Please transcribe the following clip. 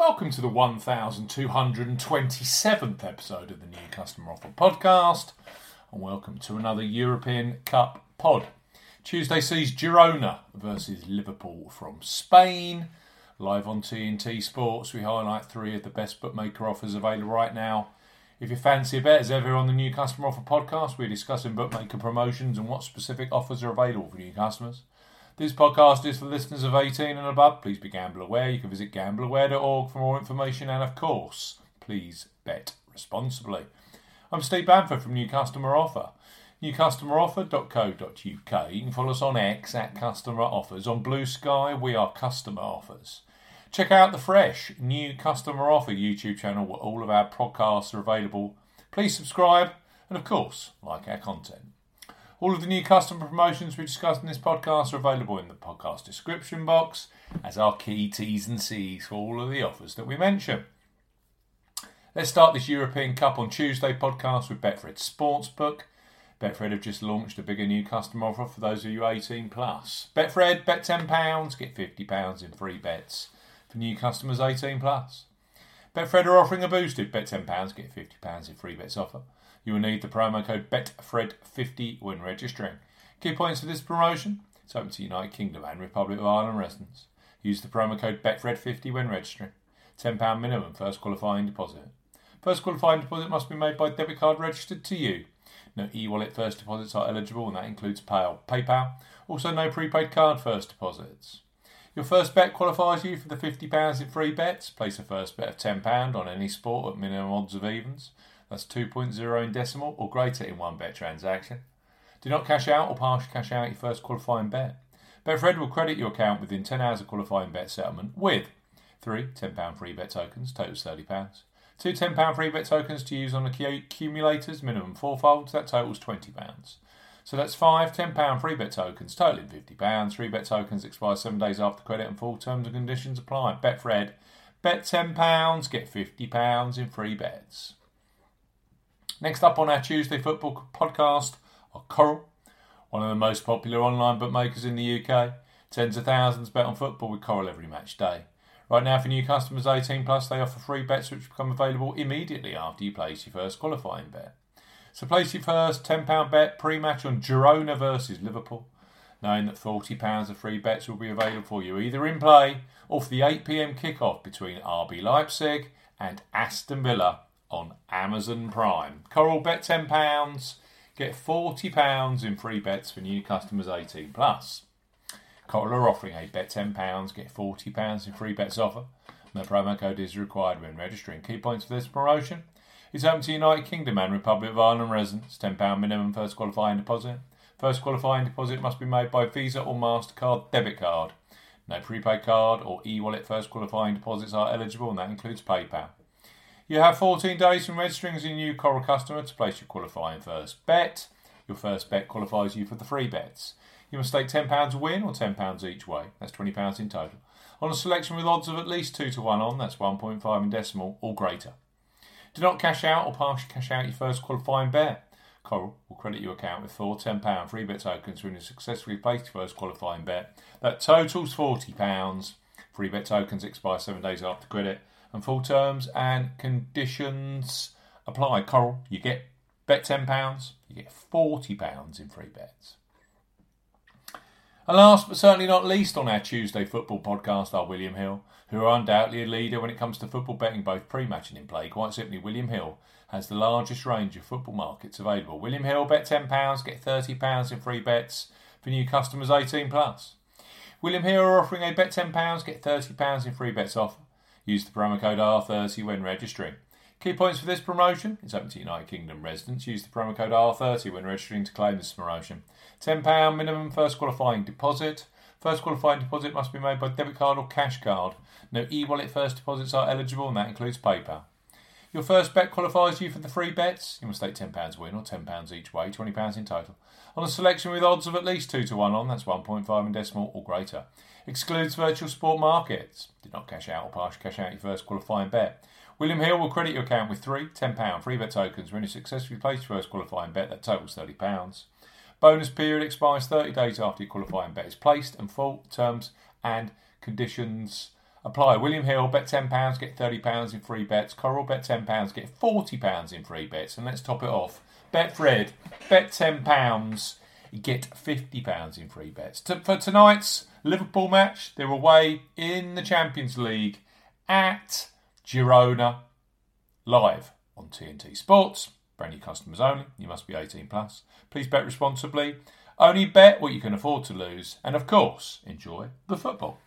Welcome to the 1227th episode of the New Customer Offer Podcast, and welcome to another European Cup pod. Tuesday sees Girona versus Liverpool from Spain. Live on TNT Sports, we highlight three of the best bookmaker offers available right now. If you fancy a bet, as ever on the New Customer Offer Podcast, we're discussing bookmaker promotions and what specific offers are available for new customers. This podcast is for listeners of 18 and above. Please be gamble aware. You can visit gambleaware.org for more information, and of course, please bet responsibly. I'm Steve Bamford from New Customer Offer. newcustomeroffer.co.uk. You can follow us on X at Customer Offers. On Blue Sky, we are Customer Offers. Check out the fresh New Customer Offer YouTube channel where all of our podcasts are available. Please subscribe and, of course, like our content. All of the new customer promotions we discussed in this podcast are available in the podcast description box as our key T's and C's for all of the offers that we mention. Let's start this European Cup on Tuesday podcast with Betfred Sportsbook. Betfred have just launched a bigger new customer offer for those of you 18 plus. Betfred, bet £10, get £50 in free bets for new customers 18 plus. Betfred are offering a boosted bet £10, get £50 in free bets offer. You will need the promo code BETFRED50 when registering. Key points for this promotion: it's open to United Kingdom and Republic of Ireland residents. Use the promo code BETFRED50 when registering. £10 minimum first qualifying deposit. First qualifying deposit must be made by debit card registered to you. No e-wallet first deposits are eligible, and that includes PayPal. Also, no prepaid card first deposits. Your first bet qualifies you for the £50 in free bets. Place a first bet of £10 on any sport at minimum odds of evens. That's 2.0 in decimal or greater in one bet transaction. Do not cash out or partially cash out your first qualifying bet. Betfred will credit your account within 10 hours of qualifying bet settlement with 3 £10 free bet tokens, totals £30. 2 £10 free bet tokens to use on accumulators, minimum 4 folds, that totals £20. So that's 5 £10 free bet tokens, totaling £50. Free bet tokens expire 7 days after credit and full terms and conditions apply. Betfred, bet £10, get £50 in free bets. Next up on our Tuesday football podcast are Coral, one of the most popular online bookmakers in the UK. Tens of thousands bet on football with Coral every match day. Right now, for new customers 18 plus, they offer free bets which become available immediately after you place your first qualifying bet. So place your first £10 bet pre-match on Girona versus Liverpool, knowing that £40 of free bets will be available for you either in play or for the 8 p.m. kickoff between RB Leipzig and Aston Villa on Amazon Prime. Coral, bet £10, get £40 in free bets for new customers 18 plus. Coral are offering a bet £10, get £40 in free bets offer. No promo code is required when registering. Key points for this promotion: it's open to United Kingdom and Republic of Ireland residents. £10 minimum first qualifying deposit. First qualifying deposit must be made by Visa or MasterCard debit card. No prepaid card or e-wallet first qualifying deposits are eligible, and that includes PayPal. You have 14 days from registering as a new Coral customer to place your qualifying first bet. Your first bet qualifies you for the free bets. You must stake £10 a win or £10 each way. That's £20 in total. On a selection with odds of at least 2 to 1 on, that's 1.5 in decimal or greater. Do not cash out or partially cash out your first qualifying bet. Coral will credit your account with 4 £10 free bet tokens when you successfully place your first qualifying bet. That totals £40. Free bet tokens expire 7 days after credit, and full terms and conditions apply. Coral, you get bet £10, you get £40 in free bets. And last but certainly not least on our Tuesday football podcast are William Hill, who are undoubtedly a leader when it comes to football betting both pre-match and in play. Quite simply, William Hill has the largest range of football markets available. William Hill, bet £10, get £30 in free bets for new customers 18 plus. William Hill are offering a bet £10, get £30 in free bets offer. Use the promo code R30 when registering. Key points for this promotion: it's open to United Kingdom residents. Use the promo code R30 when registering to claim this promotion. £10 minimum first qualifying deposit. First qualifying deposit must be made by debit card or cash card. No e-wallet first deposits are eligible, and that includes PayPal. Your first bet qualifies you for the free bets. You must stake £10 win or £10 each way, £20 in total. On a selection with odds of at least 2 to 1 on, that's 1.5 in decimal or greater. Excludes virtual sport markets. Do not cash out or partially cash out your first qualifying bet. William Hill will credit your account with 3 £10 free bet tokens when you successfully place your first qualifying bet. That totals £30. Bonus period expires 30 days after your qualifying bet is placed, and full terms and conditions apply. William Hill, bet £10, get £30 in free bets. Coral, bet £10, get £40 in free bets. And let's top it off. Betfred, bet £10, get £50 in free bets. For tonight's Liverpool match, they're away in the Champions League at Girona, live on TNT Sports. Brand new customers only. You must be 18 plus. Please bet responsibly. Only bet what you can afford to lose. And of course, enjoy the football.